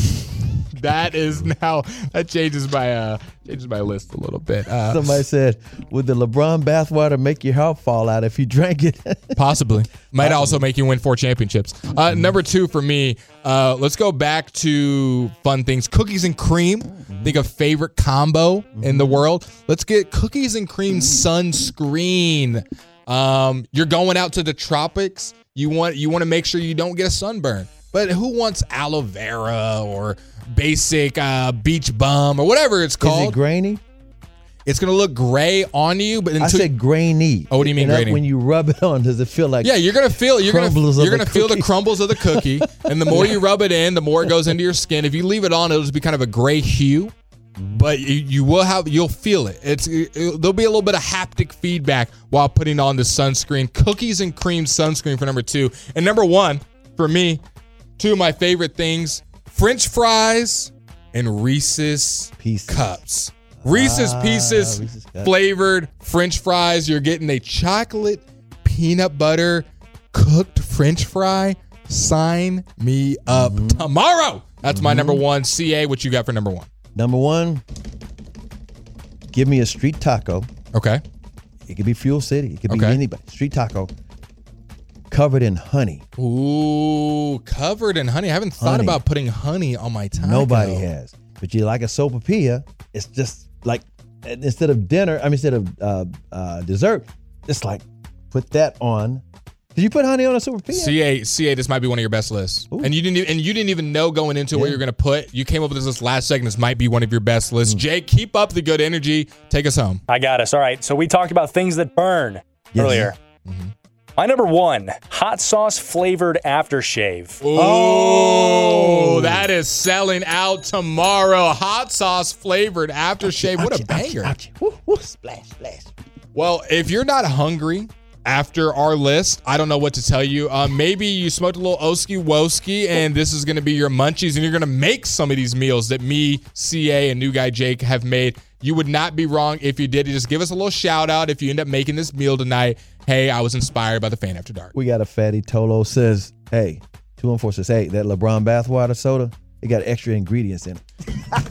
That is now that changes my uh changes my list a little bit. Uh, Somebody said, "Would the LeBron bathwater make your hair fall out if you drank it?" Possibly. Might also make you win four championships. Uh, number two for me, uh, let's go back to fun things. Cookies and cream. Think of favorite combo in the world. Let's get cookies and cream sunscreen. Um, you're going out to the tropics. You want you want to make sure you don't get a sunburn. But who wants aloe vera or basic uh, beach bum or whatever it's Is called? it grainy? It's gonna look gray on you, but until I said grainy. Oh, what do you mean And, uh, grainy? When you rub it on, does it feel like? Yeah, you're gonna feel you're gonna crumbles of you're the gonna feel the cookie? crumbles of the cookie, and the more you rub it in, the more it goes into your skin. If you leave it on, it'll just be kind of a gray hue, but you, you will have you'll feel it. It's it, there'll be a little bit of haptic feedback while putting on the sunscreen. Cookies and cream sunscreen for number two, and number one for me, two of my favorite things: French fries and Reese's Pieces. cups. Reese's Ah, Pieces Reese's Cups. flavored French fries. You're getting a chocolate peanut butter cooked French fry. Sign me up Mm-hmm. tomorrow. That's my number one. C A, what you got for number one? Number one, give me a street taco. Okay. It could be Fuel City. It could be Okay. anybody. Street taco covered in honey. Ooh, covered in honey. I haven't thought Honey. about putting honey on my taco. Nobody has. But you like a sopapilla, it's just like instead of dinner, I mean instead of uh, uh, dessert, it's like put that on. Did you put honey on a sopapilla? C A, C A, this might be one of your best lists. Ooh. And you didn't even, and you didn't even know going into what Yeah. you're going to put. You came up with this list last second. This might be one of your best Mm. lists. Jake, keep up the good energy. Take us home. I got us. All right. So we talked about things that burn Yes. earlier. My number one, hot sauce flavored aftershave. Oh, that is selling out tomorrow. Hot sauce flavored aftershave. What a banger. Ouchie, woo, woo, splash, splash. Well, if you're not hungry after our list, I don't know what to tell you. Uh, maybe you smoked a little Oski Woski, and this is going to be your munchies, and you're going to make some of these meals that me, C A, and new guy Jake have made. You would not be wrong if you did. Just give us a little shout out if you end up making this meal tonight. Hey, I was inspired by the Fan After Dark. We got a fatty Tolo says, hey, two one four says, hey, that LeBron bathwater soda, it got extra ingredients in it.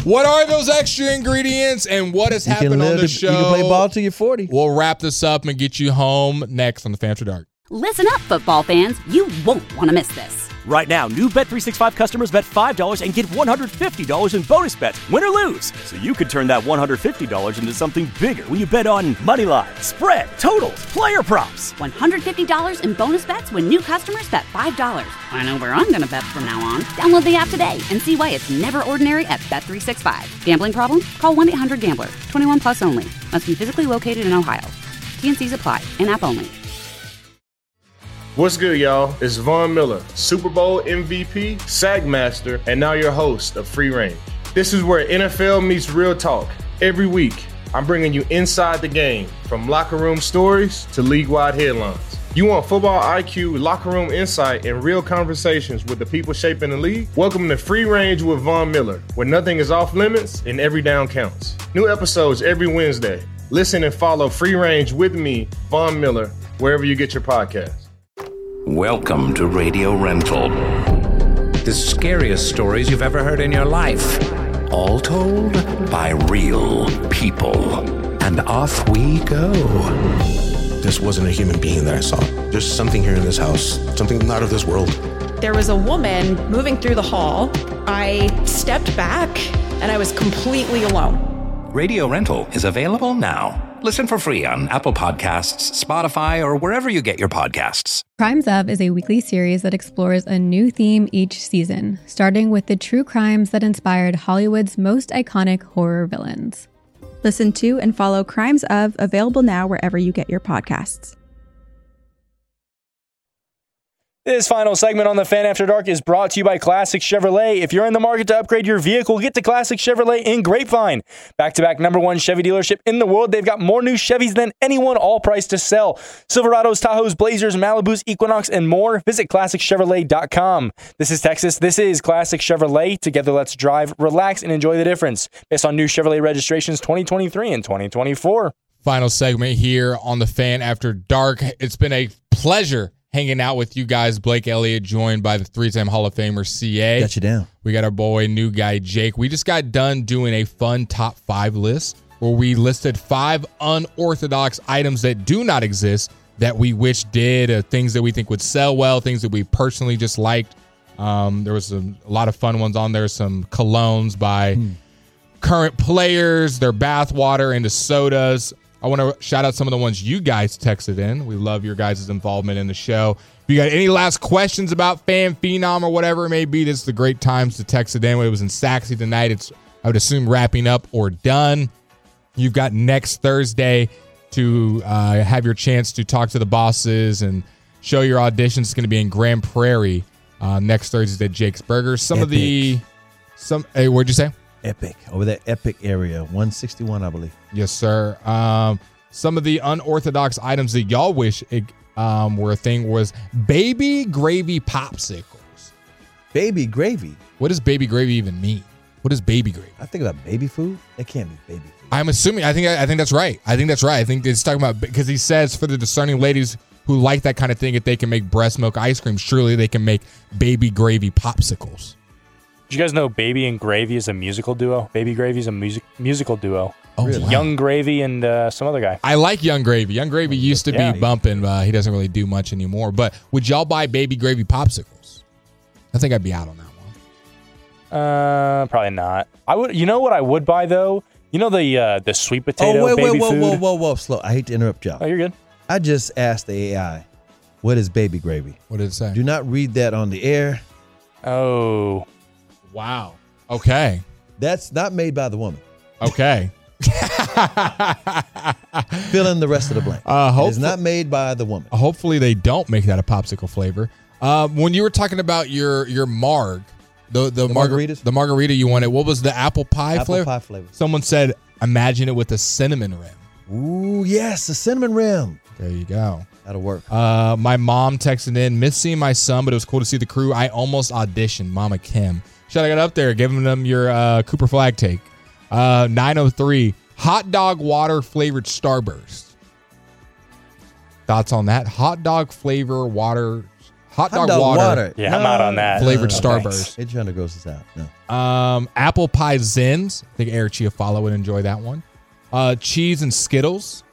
What are those extra ingredients and what has You can happened on live the to- show? you can play ball till you're forty. We'll wrap this up and get you home next on the Fan After Dark. Listen up, football fans. You won't want to miss this. Right now, new Bet three sixty-five customers bet five dollars and get one hundred fifty dollars in bonus bets, win or lose. So you could turn that one hundred fifty dollars into something bigger when you bet on money line, spread, totals, player props. one hundred fifty dollars in bonus bets when new customers bet five dollars. I know where I'm going to bet from now on. Download the app today and see why it's never ordinary at Bet three sixty-five. Gambling problem? Call one eight hundred gambler. twenty-one plus only. Must be physically located in Ohio. T N Cs apply. In-app only. What's good, y'all? It's Von Miller, Super Bowl M V P, SAG Master, and now your host of Free Range. This is where N F L meets real talk. Every week, I'm bringing you inside the game, from locker room stories to league-wide headlines. You want football I Q, locker room insight, and real conversations with the people shaping the league? Welcome to Free Range with Von Miller, where nothing is off limits and every down counts. New episodes every Wednesday. Listen and follow Free Range with me, Von Miller, wherever you get your podcasts. Welcome to Radio Rental. The scariest stories you've ever heard in your life. All told by real people. And off we go. This wasn't a human being that I saw. There's something here in this house, something not of this world. There was a woman moving through the hall. I stepped back and I was completely alone. Radio Rental is available now. Listen for free on Apple Podcasts, Spotify, or wherever you get your podcasts. Crimes Of is a weekly series that explores a new theme each season, starting with the true crimes that inspired Hollywood's most iconic horror villains. Listen to and follow Crimes Of, available now wherever you get your podcasts. This final segment on the Fan After Dark is brought to you by Classic Chevrolet. If you're in the market to upgrade your vehicle, get to Classic Chevrolet in Grapevine. Back-to-back number one Chevy dealership in the world. They've got more new Chevys than anyone, all priced to sell. Silverados, Tahoes, Blazers, Malibus, Equinox, and more. Visit classic chevrolet dot com. This is Texas. This is Classic Chevrolet. Together, let's drive, relax, and enjoy the difference. Based on new Chevrolet registrations twenty twenty-three and twenty twenty-four. Final segment here on the Fan After Dark. It's been a pleasure hanging out with you guys. Blake Elliott joined by the three-time Hall of Famer C A. Got you down. We got our boy, new guy, Jake. We just got done doing a fun top five list where we listed five unorthodox items that do not exist that we wish did, uh, things that we think would sell well, things that we personally just liked. Um, there was a, a lot of fun ones on there, some colognes by hmm. current players, their bath water into sodas. I want to shout out some of the ones you guys texted in. We love your guys' involvement in the show. If you got any last questions about Fan Phenom or whatever it may be, this is the great times to text it in. It was in Saxy tonight. It's, I would assume, wrapping up or done. You've got next Thursday to uh, have your chance to talk to the bosses and show your auditions. It's going to be in Grand Prairie uh, next Thursday at Jake's Burgers. Some Epic. of the, some, hey, what'd you say? Epic. Over that Epic area. one sixty-one, I believe. Yes, sir. Um, some of the unorthodox items that y'all wish it, um, were a thing was baby gravy popsicles. Baby gravy? What does baby gravy even mean? What is baby gravy? I think about baby food. It can't be baby food. I'm assuming. I think. I think that's right. I think that's right. I think it's talking about, because he says for the discerning ladies who like that kind of thing, if they can make breast milk ice cream, surely they can make baby gravy popsicles. Did you guys know Baby and Gravy is a musical duo? Baby Gravy is a music musical duo. Oh, really? Young Gravy and uh, some other guy. I like Young Gravy. Young Gravy used to Yeah. be bumping. Uh, he doesn't really do much anymore. But would y'all buy baby gravy popsicles? I think I'd be out on that one. Uh, probably not. I would. You know what I would buy though? You know the uh, the sweet potato Oh, wait, baby wait, whoa, food. whoa, whoa, whoa, slow. I hate to interrupt y'all. Oh, you're good. I just asked the A I, what is baby gravy? What did it say? Do not read that on the air. Oh. Wow. Okay. That's not made by the woman. Okay. Fill in the rest of the blank. Uh, it is not made by the woman. Hopefully they don't make that a popsicle flavor. Um, when you were talking about your your marg, the the, The margar- margaritas? the margarita you wanted, what was the apple pie Apple flavor? pie flavor. Someone said, imagine it with a cinnamon rim. Ooh, yes, the cinnamon rim. There you go. That'll work. Uh, my mom texted in, missed seeing my son, but it was cool to see the crew. I almost auditioned, Mama Kim. Should I get up there, giving them your uh, Cooper Flag take. Uh, nine oh three, hot dog water flavored Starburst. Thoughts on that? Hot dog flavor water, hot, Hot dog, dog water, water. Yeah, I'm out on that. flavored No, Starburst. It trying to gross us out. No. Um, apple pie Zins. I think Eric Chiafalo would enjoy that one. Uh, cheese and Skittles.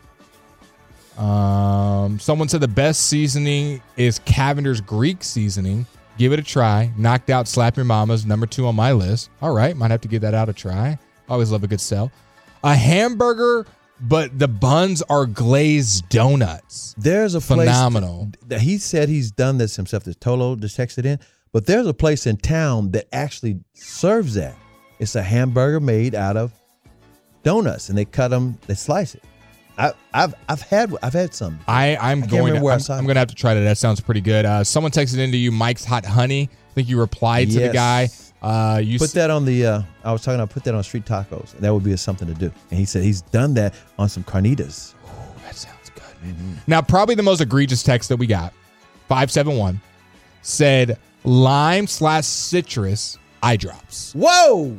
Um, someone said the best seasoning is Cavender's Greek seasoning. Give it a try. Knocked out Slap Your Mama's number two on my list. All right, might have to give that out a try. Always love a good sell. A hamburger, but the buns are glazed donuts. There's a phenomenal. Place that he said he's done this himself. That Tolo just texted in, but there's a place in town that actually serves that. It's a hamburger made out of donuts, and they cut them, they slice it. I, I've I've had I've had some. I I'm I going. To, where I'm, I I'm going to have to try that. That sounds pretty good. Uh, someone texted into you, Mike's Hot Honey. I think you replied to yes. the guy. Uh, you put s- that on the. Uh, I was talking. I put that on street tacos. That would be something to do. And he said he's done that on some carnitas. Ooh, that sounds good. Mm-hmm. Now, probably the most egregious text that we got, five seven one, said lime slash citrus eye drops. Whoa.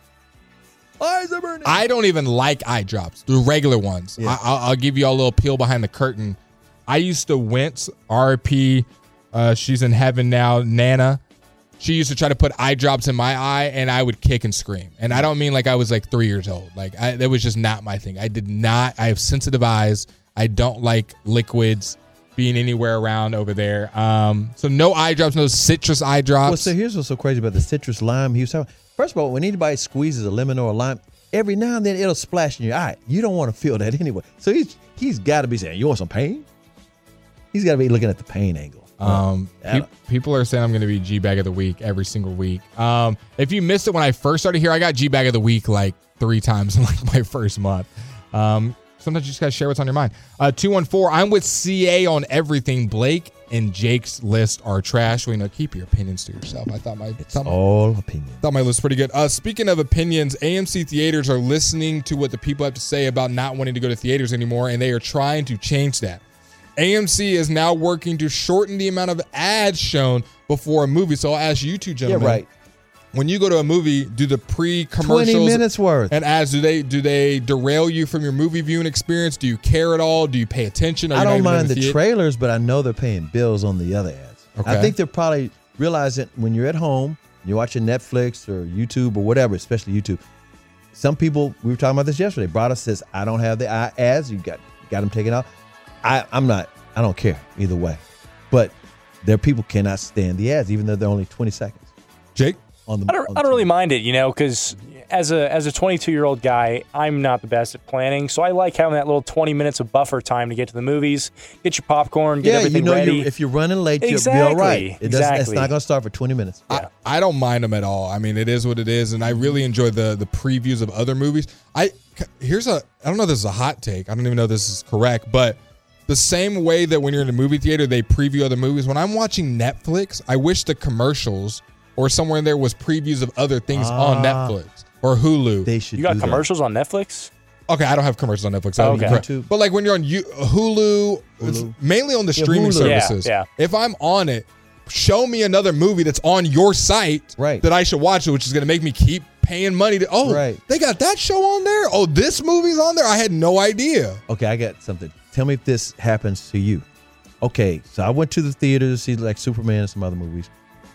Eyes are burning. I don't even like eye drops, the regular ones. Yeah. I, I'll, I'll give you all a little peel behind the curtain. I used to wince. R P, uh, she's in heaven now. Nana, she used to try to put eye drops in my eye, and I would kick and scream. And I don't mean like I was like three years old. Like I, that was just not my thing. I did not. I have sensitive eyes. I don't like liquids being anywhere around over there. Um, so no eye drops, no citrus eye drops. Well, so here's what's so crazy about the citrus lime. He was talking. First of all, when anybody squeezes a lemon or a lime, every now and then it'll splash in your eye. You don't want to feel that anyway. So he's he's got to be saying, "You want some pain?" He's got to be looking at the pain angle. Um, pe- people are saying I'm going to be G Bag of the Week every single week. Um, if you missed it when I first started here, I got G Bag of the Week like three times in like my first month. Um, sometimes you just got to share what's on your mind. Uh, two one four, I'm with C A on everything. Blake and Jake's list are trash. We know, keep your opinions to yourself. I thought my it's thought my, all opinion. Thought my list was pretty good. Uh, speaking of opinions, A M C theaters are listening to what the people have to say about not wanting to go to theaters anymore, and they are trying to change that. A M C is now working to shorten the amount of ads shown before a movie. So I'll ask you two gentlemen. Yeah, right. When you go to a movie, do the pre-commercials twenty minutes worth and ads, do they do they derail you from your movie viewing experience? Do you care at all? Do you pay attention? Are I you not don't even in mind the theater? trailers, but I know they're paying bills on the other ads. Okay. I think they're probably realizing when you're at home, you're watching Netflix or YouTube or whatever, especially YouTube. Some people, we were talking about this yesterday, brought us says, I don't have the ads. You got got them taken out. I, I'm not, I don't care either way. But their people cannot stand the ads, even though they're only twenty seconds. Jake? On the, I don't, on the I don't really mind it, you know, because as a as a twenty-two-year-old guy, I'm not the best at planning, so I like having that little twenty minutes of buffer time to get to the movies, get your popcorn, get yeah, everything you know, ready. You're, if you're running late, exactly, you'll be all right. It exactly. It's not going to start for twenty minutes. I, I don't mind them at all. I mean, it is what it is, and I really enjoy the the previews of other movies. I here's a I don't know if this is a hot take. I don't even know if this is correct, but the same way that when you're in a movie theater, they preview other movies. When I'm watching Netflix, I wish the commercials or somewhere in there was previews of other things Ah. on Netflix or Hulu. They should. You got do that. commercials on Netflix? Okay, I don't have commercials on Netflix. I Oh, don't okay. correct. YouTube. But like when you're on U- Hulu, it's Hulu. mainly on the Yeah, streaming Hulu. Yeah, services. yeah. If I'm on it, show me another movie that's on your site Right. that I should watch, which is going to make me keep paying money to. Oh, Right. they got that show on there. Oh, this movie's on there. I had no idea. Okay, I got something. Tell me if this happens to you. Okay, so I went to the theater to see like Superman and some other movies.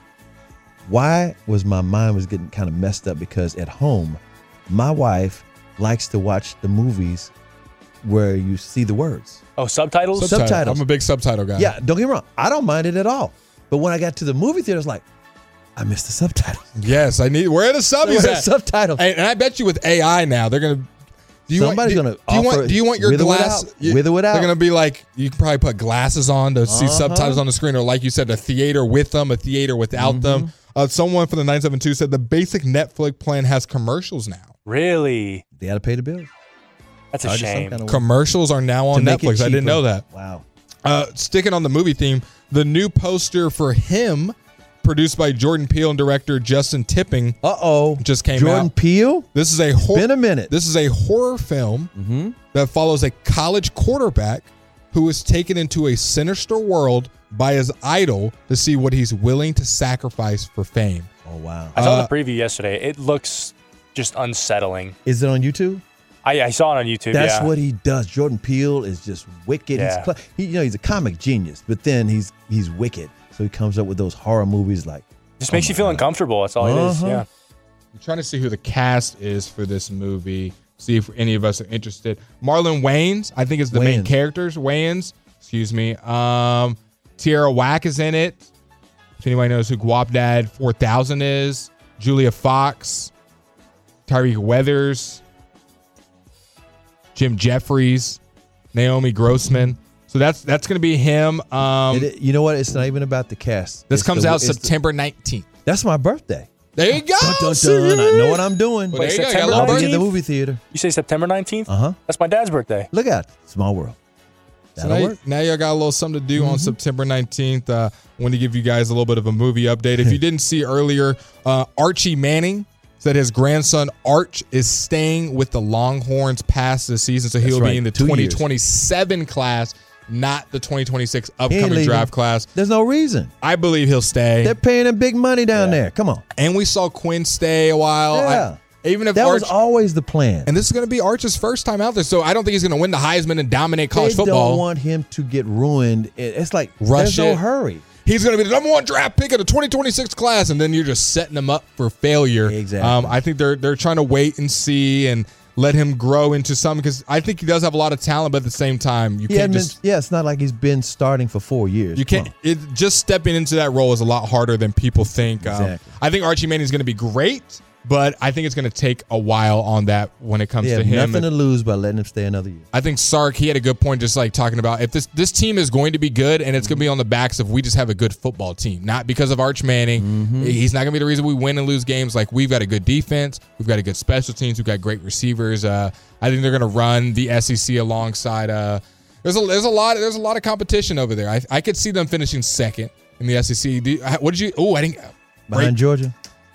Why was my mind was getting kind of messed up? Because at home, my wife likes to watch the movies where you see the words. Oh, subtitles? Sub- Subtitles. I'm a big subtitle guy. Yeah, don't get me wrong. I don't mind it at all. But when I got to the movie theater, I was like, I missed the subtitles. Yes, I need. Where are the subs Where are the at? subtitles? And, and I bet you with A I now, they're gonna. Do you Somebody's want, do, gonna do you offer want? Do you want your with or glass? without. you- With or without. They're gonna be like, you can probably put glasses on to see Uh-huh. subtitles on the screen, or like you said, a theater with them, a theater without Mm-hmm. them. Uh, someone from the nine seven two said the basic Netflix plan has commercials now. Really? They got to pay the bills. That's a Charge us some shame. kind of way. Commercials are now To on make it Netflix. I didn't cheaper. know that. Wow. Uh, sticking on the movie theme, the new poster for Him, produced by Jordan Peele and director Justin Tipping, Uh-oh. just came Jordan out. Peele? This is a horror. Been a minute. This is a horror film Mm-hmm. that follows a college quarterback who is taken into a sinister world by his idol to see what he's willing to sacrifice for fame. Oh, wow. I saw Uh, the preview yesterday. It looks just unsettling. Is it on YouTube? I, I saw it on YouTube. That's yeah. what he does. Jordan Peele is just wicked. Yeah. He's cl- he, you know, he's a comic genius, but then he's he's wicked. So he comes up with those horror movies like Just makes you feel uncomfortable. That's all it is. Uh-huh. Yeah. I'm trying to see who the cast is for this movie. See if any of us are interested. Marlon Wayans, I think, is the main Wayans. characters. Wayans, excuse me. Um, Tierra Whack is in it. If anybody knows who Guapdad four thousand is. Julia Fox. Tyreek Weathers. Jim Jeffries. Naomi Grossman. So that's that's going to be him. Um, It- you know what? It's not even about the cast. this It's comes the- out it's the- September nineteenth. That's my birthday. There you go. Dun, dun, See? dun. I know what I'm doing. Well, there you go. You got a September little I'll be birthday. in the movie theater. You say September nineteenth? Uh-huh. That's my dad's birthday. Look out. Small world. So That'll now, work. now y'all got a little something to do on September nineteenth. Uh, I want to give you guys a little bit of a movie update. If you didn't see earlier, uh, Archie Manning said his grandson Arch is staying with the Longhorns past the season, so That's he'll right. be in the Two twenty years. twenty-seven class, not the twenty twenty-six He ain't upcoming leaving. draft class. There's no reason. I believe he'll stay. They're paying him big money down there. Come on. And we saw Quinn stay a while. Yeah. I, even if That Arch, was always the plan. and this is going to be Arch's first time out there, so I don't think he's going to win the Heisman and dominate college they football. don't want him to get ruined. It- It's like Rush there's no it. hurry. He's going to be the number one draft pick of the twenty twenty-six class, and then you're just setting him up for failure. Exactly. Um, I think they're they're trying to wait and see and let him grow into something because I think he does have a lot of talent, but at the same time, you He can't hadn't just been, yeah, it's not like he's been starting for four years. you Come can't. It, just stepping into that role is a lot harder than people think. Um, Exactly. I think Archie Manning is going to be great, but I think it's going to take a while on that when it comes They to have him. nothing to lose by letting him stay another year. I think Sark, he had a good point just like talking about if this this team is going to be good and it's going to be on the backs of we just have a good football team, not because of Arch Manning. Mm-hmm. He's not going to be the reason we win and lose games. Like we've got a good defense, we've got a good special teams, we've got great receivers. Uh, I think they're going to run the S E C alongside. Uh, there's a there's a lot there's a lot of competition over there. I I could see them finishing second in the S E C. Do you, what did you? Oh, I didn't. Behind right, Georgia?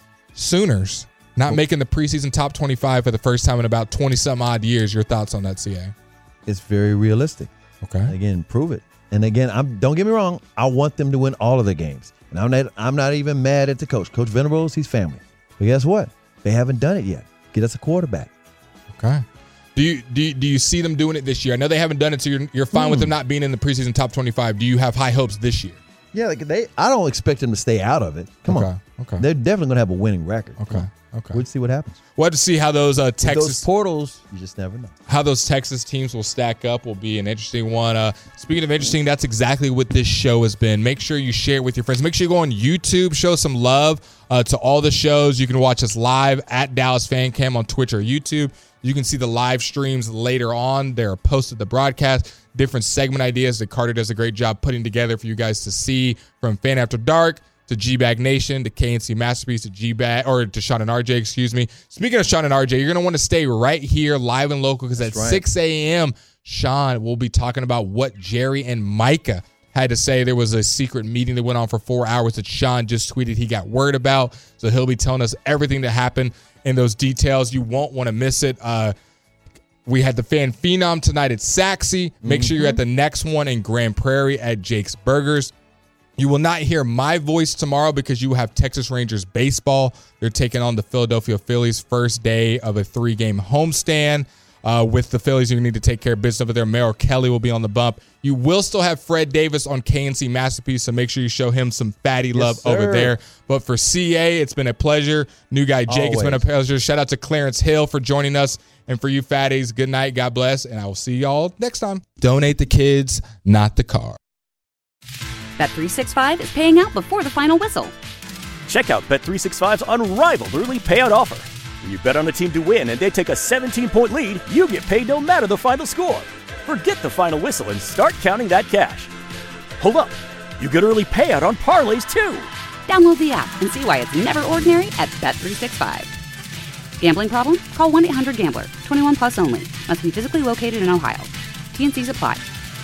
Sooners not making the preseason top twenty-five for the first time in about twenty some odd years. Your thoughts on that, C A? It's very realistic. Okay. Again, prove it. And again, I'm don't get me wrong, I want them to win all of their games. And I'm not I'm not even mad at the coach. Coach Venables, he's family. But guess what? They haven't done it yet. Get us a quarterback. Okay. Do you do you, do you see them doing it this year? I know they haven't done it, so you're, you're fine with them not being in the preseason top twenty-five. Do you have high hopes this year? Yeah, like they I don't expect them to stay out of it. Come Okay, on. okay. They're definitely gonna have a winning record. Okay. Okay. We'll see what happens. We'll have to see how those uh, With Texas those portals, you just never know. how those Texas teams will stack up will be an interesting one. Uh, speaking of interesting, that's exactly what this show has been. Make sure you share it with your friends. Make sure you go on YouTube, show some love uh, to all the shows. You can watch us live at Dallas Fan Cam on Twitch or YouTube. You can see the live streams later on. They're posted the broadcast, different segment ideas that Carter does a great job putting together for you guys to see, from Fan After Dark to G-Bag Nation, to K N C Masterpiece, to G-Bag, or to Sean and R J, excuse me. Speaking of Sean and R J, you're going to want to stay right here, live and local, because at right. six a.m., Sean will be talking about what Jerry and Micah had to say. There was a secret meeting that went on for four hours that Sean just tweeted he got word about. So he'll be telling us everything that happened in those details. You won't want to miss it. Uh, we had the Fan Phenom tonight at Saxy. Make sure you're at the next one in Grand Prairie at Jake's Burgers. You will not hear my voice tomorrow because you have Texas Rangers baseball. They're taking on the Philadelphia Phillies, first day of a three-game homestand. Uh, with the Phillies, you need to take care of business over there. Merrill Kelly will be on the bump. You will still have Fred Davis on K N C Masterpiece, so make sure you show him some fatty love sir. over there. But for C A, it's been a pleasure. New guy Jake, it's been a Always. pleasure. Shout out to Clarence Hill for joining us. And for you fatties, good night, God bless, and I will see y'all next time. Donate the kids, not the car. Bet three sixty-five is paying out before the final whistle. Check out Bet three sixty-five's unrivaled early payout offer. When you bet on a team to win and they take a seventeen-point lead, you get paid no matter the final score. Forget the final whistle and start counting that cash. Hold up. You get early payout on parlays, too. Download the app and see why it's never ordinary at Bet three sixty-five. Gambling problem? Call one eight hundred gambler. twenty-one plus only. Must be physically located in Ohio. T N Cs apply.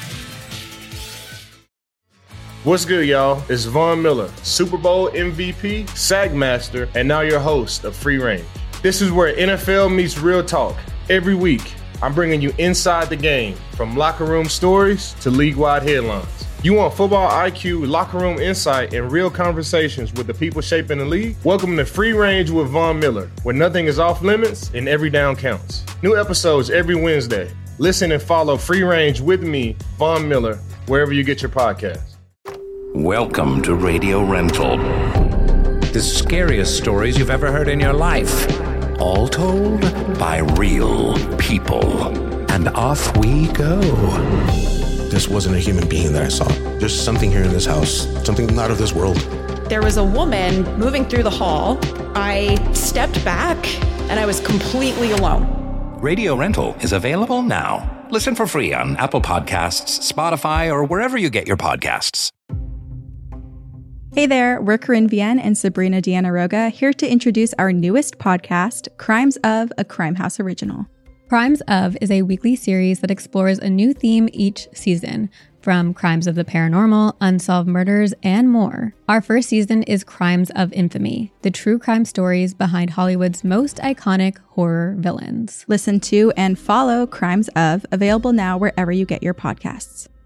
What's good, y'all? It's Von Miller, Super Bowl M V P, SAG Master, and now your host of Free Range. This is where N F L meets real talk. Every week, I'm bringing you inside the game, from locker room stories to league-wide headlines. You want football I Q, locker room insight, and real conversations with the people shaping the league? Welcome to Free Range with Von Miller, where nothing is off limits and every down counts. New episodes every Wednesday. Listen and follow Free Range with me, Von Miller, wherever you get your podcasts. Welcome to Radio Rental. The scariest stories you've ever heard in your life. All told by real people. And off we go. This wasn't a human being that I saw. There's something here in this house, something not of this world. There was a woman moving through the hall. I stepped back and I was completely alone. Radio Rental is available now. Listen for free on Apple Podcasts, Spotify, or wherever you get your podcasts. Hey there, we're Corinne Vienne and Sabrina Deanna Roga, here to introduce our newest podcast, Crimes of, a Crime House original. Crimes of is a weekly series that explores a new theme each season, from crimes of the paranormal, unsolved murders, and more. Our first season is Crimes of Infamy, the true crime stories behind Hollywood's most iconic horror villains. Listen to and follow Crimes of, available now wherever you get your podcasts.